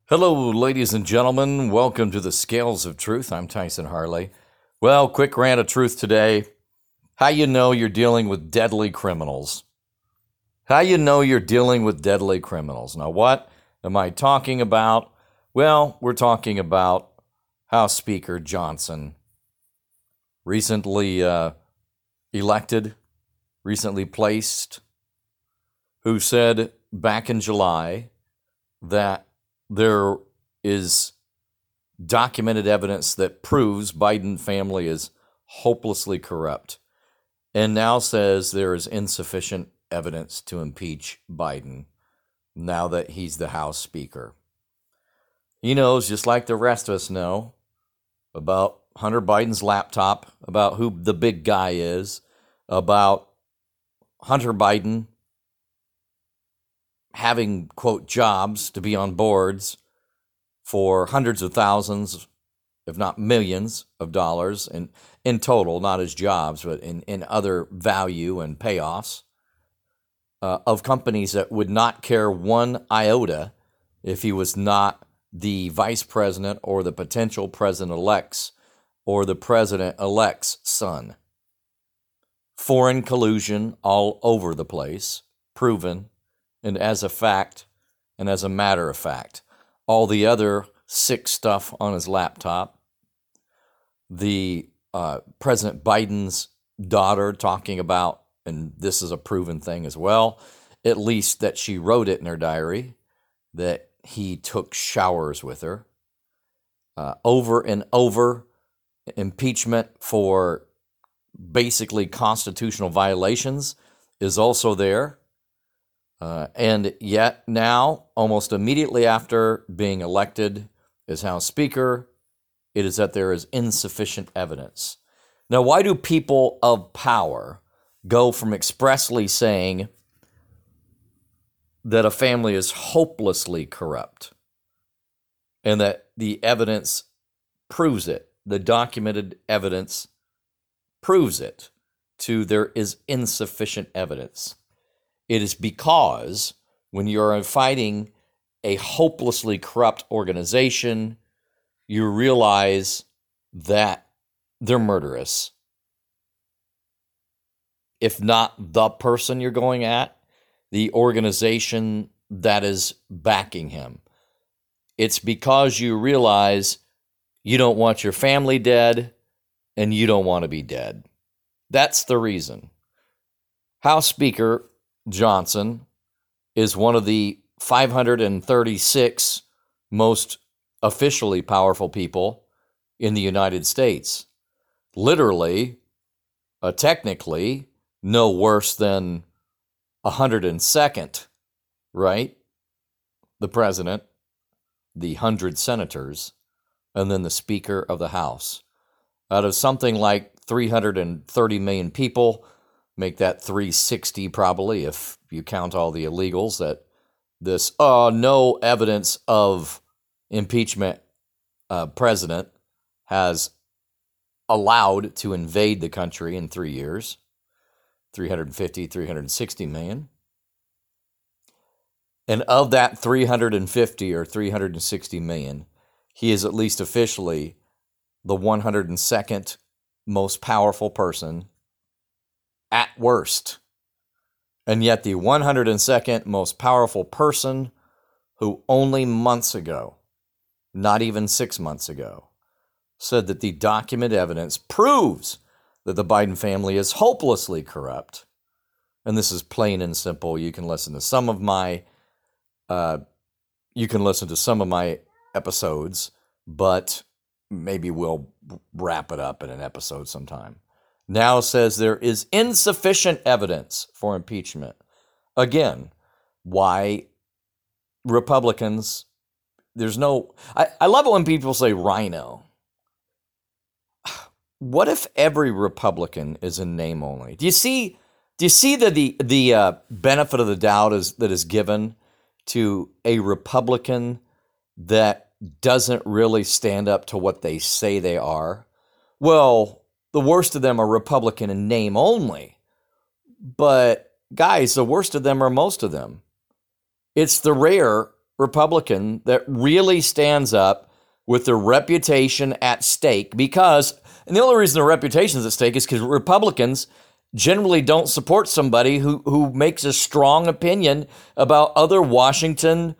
Hello, ladies and gentlemen. Welcome to the Scales of Truth. I'm Tyson Harley. Well, quick rant of truth today. How you know you're dealing with deadly criminals. How you know you're dealing with deadly criminals. Now, what am I talking about? Well, we're talking about House Speaker Johnson, recently elected, recently placed, who said back in July that there is documented evidence that proves Biden family is hopelessly corrupt, and now says there is insufficient evidence to impeach Biden now that he's the House Speaker. He knows, just like the rest of us know, about Hunter Biden's laptop, about who the big guy is, about Hunter Biden having, quote, jobs to be on boards for hundreds of thousands, if not millions of dollars in total, not as jobs, but in other value and payoffs, of companies that would not care one iota if he was not the vice president or the potential president-elect's or the president-elect's son. Foreign collusion all over the place, proven, and as a fact, and as a matter of fact. All the other sick stuff on his laptop, the President Biden's daughter talking about, and this is a proven thing as well, at least that she wrote it in her diary, that he took showers with her. Over and over, impeachment for basically constitutional violations is also there. And yet now, almost immediately after being elected as House Speaker, it is that there is insufficient evidence. Now, why do people of power go from expressly saying that a family is hopelessly corrupt and that the evidence proves it, the documented evidence proves it, to there is insufficient evidence? It is because when you're fighting a hopelessly corrupt organization, you realize that they're murderous. If not the person you're going at, the organization that is backing him. It's because you realize you don't want your family dead and you don't want to be dead. That's the reason. House Speaker Johnson is one of the 536 most officially powerful people in the United States. Literally, technically, no worse than 102nd, right? The president, the 100 senators, and then the Speaker of the House. Out of something like 330 million people, make that 360 probably if you count all the illegals, that this no evidence of impeachment president has allowed to invade the country in 3 years, 350, 360 million. And of that 350 or 360 million, he is at least officially the 102nd most powerful person at worst. And yet the 102nd most powerful person who only months ago, not even 6 months ago, said that the document evidence proves that the Biden family is hopelessly corrupt. And this is plain and simple. You can listen to some of my episodes, but maybe we'll wrap it up in an episode sometime. Now says there is insufficient evidence for impeachment. Again, why Republicans, I love it when people say rhino. What if every Republican is in name only? Do you see that the benefit of the doubt that is given to a Republican that doesn't really stand up to what they say they are? Well, the worst of them are Republican in name only. But guys, the worst of them are most of them. It's the rare Republican that really stands up with their reputation at stake and the only reason their reputation is at stake is because Republicans generally don't support somebody who makes a strong opinion about other Washington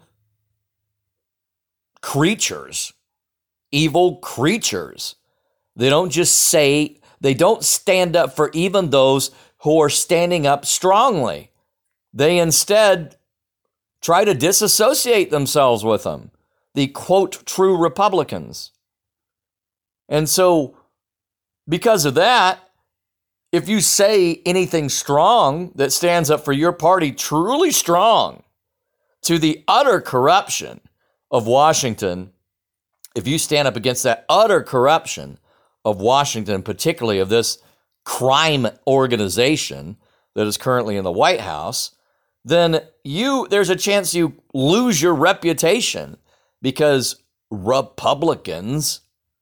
creatures, evil creatures. They don't stand up for even those who are standing up strongly. They instead try to disassociate themselves with them, the quote, true Republicans. And so, because of that, if you say anything strong that stands up for your party, truly strong, to the utter corruption of Washington, if you stand up against that utter corruption of Washington, particularly of this crime organization that is currently in the White House, then there's a chance you lose your reputation because Republicans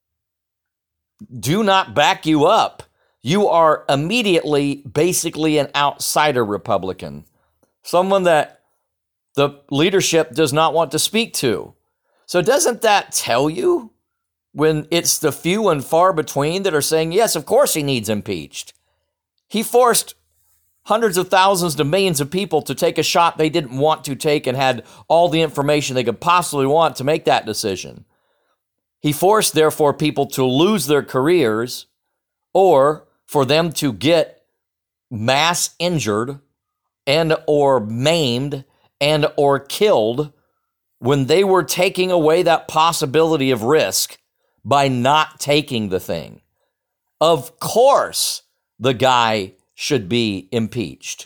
do not back you up. You are immediately basically an outsider Republican, someone that the leadership does not want to speak to. So doesn't that tell you when it's the few and far between that are saying, yes, of course he needs impeached? He forced hundreds of thousands to millions of people to take a shot they didn't want to take and had all the information they could possibly want to make that decision. He forced, therefore, people to lose their careers or for them to get mass injured and or maimed and or killed when they were taking away that possibility of risk by not taking the thing. Of course, the guy should be impeached.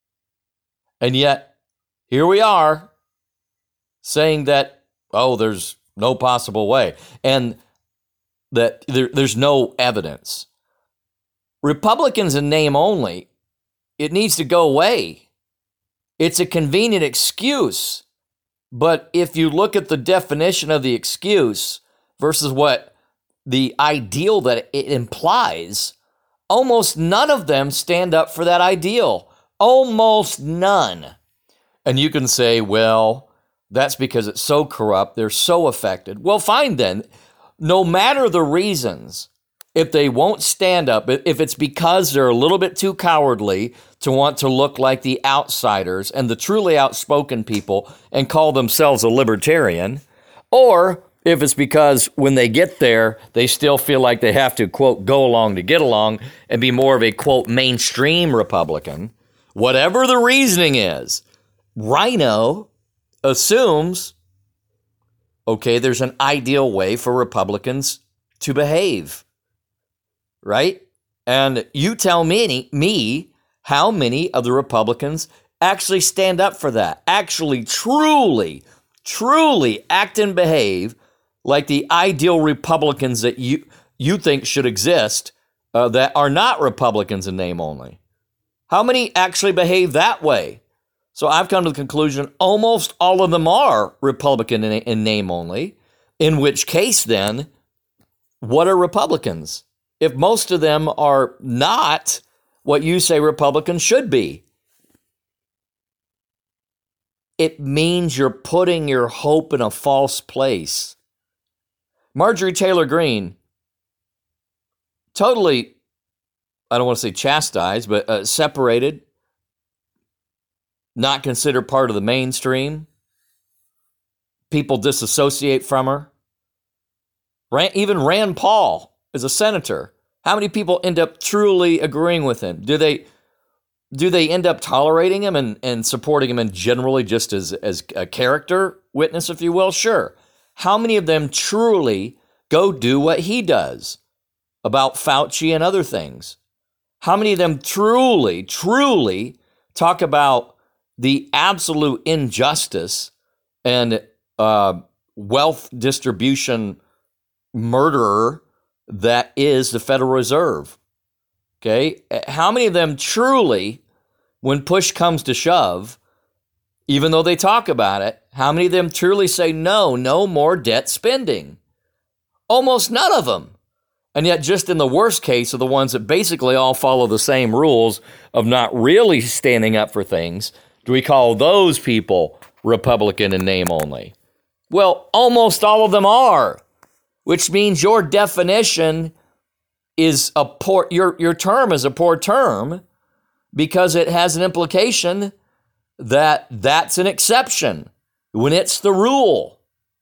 And yet, here we are saying that, there's no possible way, and that there's no evidence. Republicans in name only, it needs to go away. It's a convenient excuse. But if you look at the definition of the excuse versus what the ideal that it implies, almost none of them stand up for that ideal. Almost none. And you can say, well, that's because it's so corrupt, they're so affected. Well, fine then. No matter the reasons, if they won't stand up, if it's because they're a little bit too cowardly to want to look like the outsiders and the truly outspoken people and call themselves a libertarian, or if it's because when they get there, they still feel like they have to, quote, go along to get along and be more of a, quote, mainstream Republican, whatever the reasoning is, Rhino assumes, okay, there's an ideal way for Republicans to behave, right? And you tell me how many of the Republicans actually stand up for that, actually truly act and behave like the ideal Republicans that you think should exist that are not Republicans in name only. How many actually behave that way? So I've come to the conclusion almost all of them are Republican in name only, in which case then, what are Republicans? If most of them are not what you say Republicans should be, it means you're putting your hope in a false place. Marjorie Taylor Greene, totally, I don't want to say chastised, but separated, not considered part of the mainstream. People disassociate from her. Even Rand Paul is a senator. How many people end up truly agreeing with him? Do they end up tolerating him and supporting him and generally just as a character witness, if you will? Sure. How many of them truly go do what he does about Fauci and other things? How many of them truly talk about the absolute injustice and wealth distribution murderer that is the Federal Reserve? Okay, how many of them truly, when push comes to shove, even though they talk about it, how many of them truly say no more debt spending? Almost none of them. And yet just in the worst case are the ones that basically all follow the same rules of not really standing up for things. Do we call those people Republican in name only? Well, almost all of them are, which means your definition is a poor, your term is a poor term because it has an implication that that's an exception when it's the rule.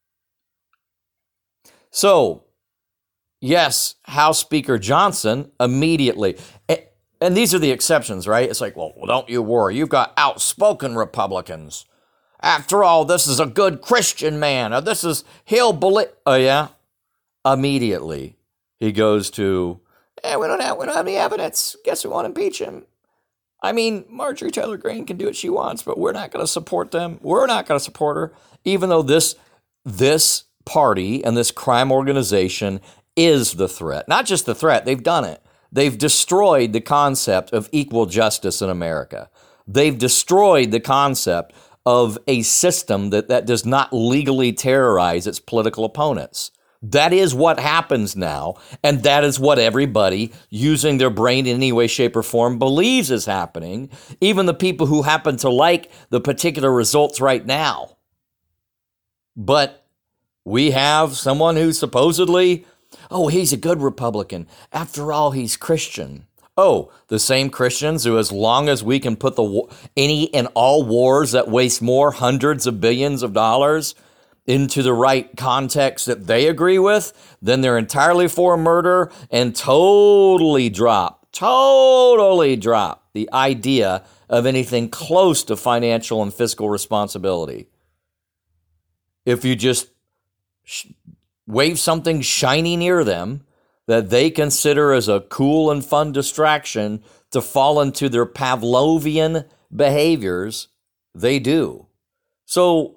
So, yes, House Speaker Johnson immediately, and these are the exceptions, right? It's like, well, don't you worry. You've got outspoken Republicans. After all, this is a good Christian man, or this is, he'll believe. Oh, yeah? Immediately, he goes to, we don't have any evidence. Guess we won't impeach him. I mean, Marjorie Taylor Greene can do what she wants, but we're not going to support them. We're not going to support her, even though this party and this crime organization is the threat. Not just the threat, they've done it. They've destroyed the concept of equal justice in America. They've destroyed the concept of a system that does not legally terrorize its political opponents. That is what happens now, and that is what everybody using their brain in any way, shape, or form believes is happening, even the people who happen to like the particular results right now. But we have someone who supposedly, oh, he's a good Republican. After all, he's Christian. Oh, the same Christians who, as long as we can put any and all wars that waste more hundreds of billions of dollars into the right context that they agree with, then they're entirely for murder and totally drop the idea of anything close to financial and fiscal responsibility. If you just wave something shiny near them that they consider as a cool and fun distraction to fall into their Pavlovian behaviors, they do. So,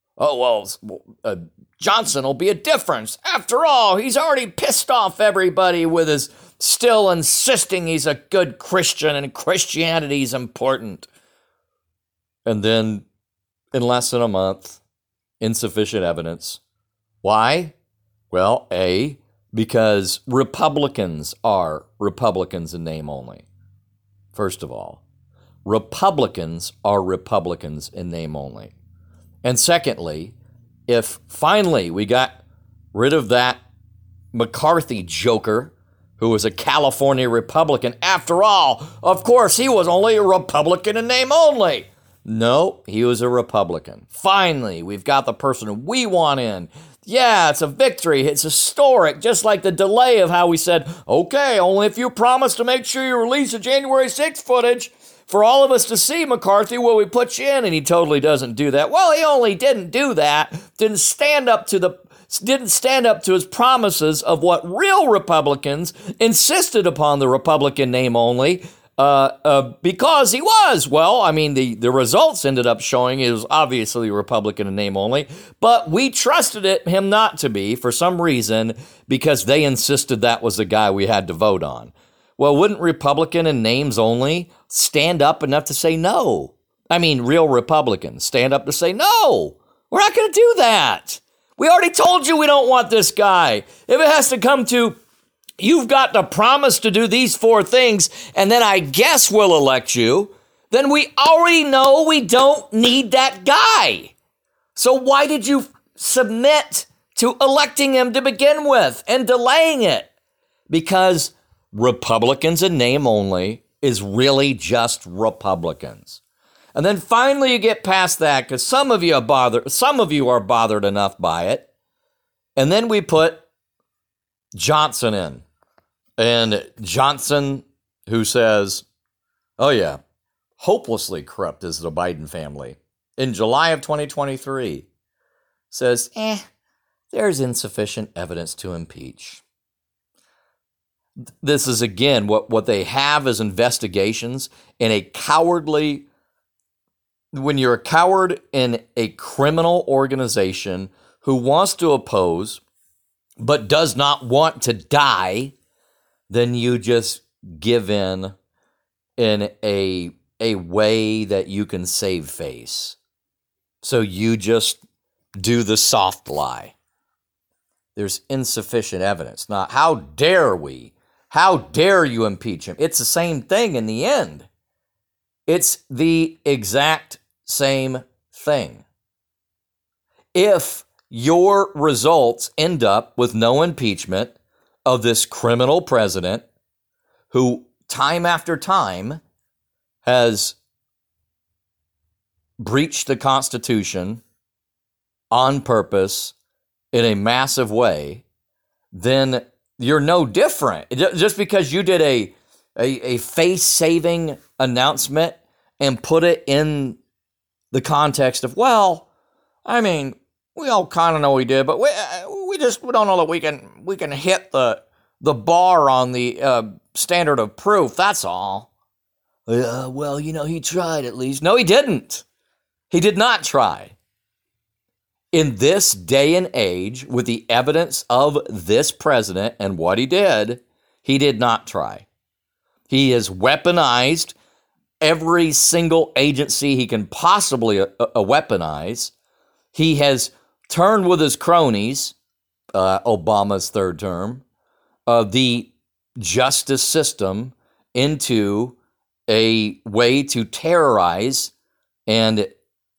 Johnson will be a difference. After all, he's already pissed off everybody with his still insisting he's a good Christian and Christianity's important. And then, in less than a month, insufficient evidence. Why? Well, A, because Republicans are Republicans in name only. First of all, Republicans are Republicans in name only. And secondly, if finally we got rid of that McCarthy joker who was a California Republican, after all, of course, he was only a Republican in name only. No, he was a Republican. Finally, we've got the person we want in. Yeah, it's a victory. It's historic, just like the delay of how we said, okay, only if you promise to make sure you release the January 6th footage for all of us to see, McCarthy, will we put you in? And he totally doesn't do that. Well, he only didn't do that, didn't stand up to his promises of what real Republicans insisted upon the Republican name only, because he was. Well, I mean, the results ended up showing he was obviously Republican in name only, but we trusted him not to be for some reason because they insisted that was the guy we had to vote on. Well, wouldn't Republican in names only stand up enough to say no? I mean, real Republicans stand up to say, no, we're not going to do that. We already told you we don't want this guy. If it has to come to, you've got to promise to do these 4 things, and then I guess we'll elect you, then we already know we don't need that guy. So why did you submit to electing him to begin with and delaying it? Because Republicans in name only is really just Republicans. And then finally you get past that because some of you are bothered enough by it. And then we put Johnson in. And Johnson, who says, oh yeah, hopelessly corrupt is the Biden family, in July of 2023, says, there's insufficient evidence to impeach. This is, again, what they have is investigations in a cowardly, when you're a coward in a criminal organization who wants to oppose but does not want to die, then you just give in a way that you can save face. So you just do the soft lie. There's insufficient evidence. Now, how dare we? How dare you impeach him? It's the same thing in the end. It's the exact same thing. if your results end up with no impeachment of this criminal president who time after time has breached the Constitution on purpose in a massive way, then you're no different. Just because you did a face-saving announcement and put it in the context of, well, I mean, we all kind of know we did, but we don't know that we can hit the bar on the standard of proof. That's all. Well, he tried at least. No, he didn't. He did not try. In this day and age, with the evidence of this president and what he did not try. He has weaponized every single agency he can possibly weaponize. He has turned with his cronies, Obama's third term, the justice system into a way to terrorize and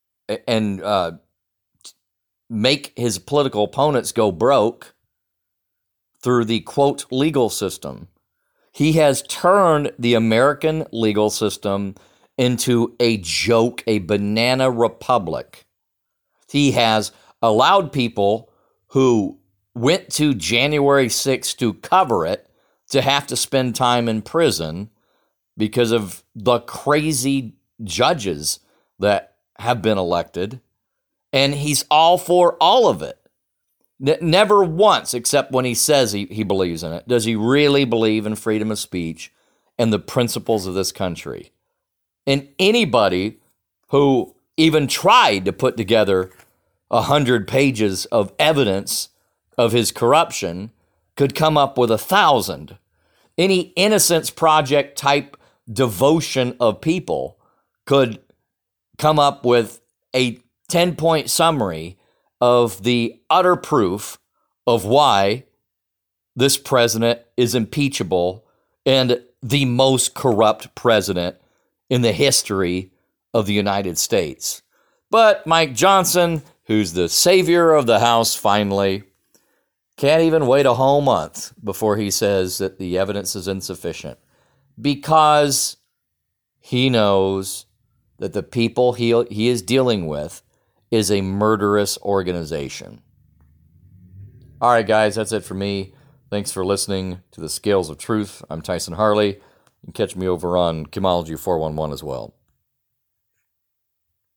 make his political opponents go broke through the, quote, legal system. He has turned the American legal system into a joke, a banana republic. He has allowed people who went to January 6th to cover it to have to spend time in prison because of the crazy judges that have been elected. And he's all for all of it. Never once, except when he says he believes in it, does he really believe in freedom of speech and the principles of this country. And anybody who even tried to put together 100 pages of evidence of his corruption could come up with 1,000. Any Innocence Project type devotion of people could come up with a 10-point summary of the utter proof of why this president is impeachable and the most corrupt president in the history of the United States. But Mike Johnson, who's the savior of the House finally, can't even wait a whole month before he says that the evidence is insufficient because he knows that the people he is dealing with is a murderous organization. All right, guys, that's it for me. Thanks for listening to the Scales of Truth. I'm Tyson Harley. You can catch me over on Kimology 411 as well.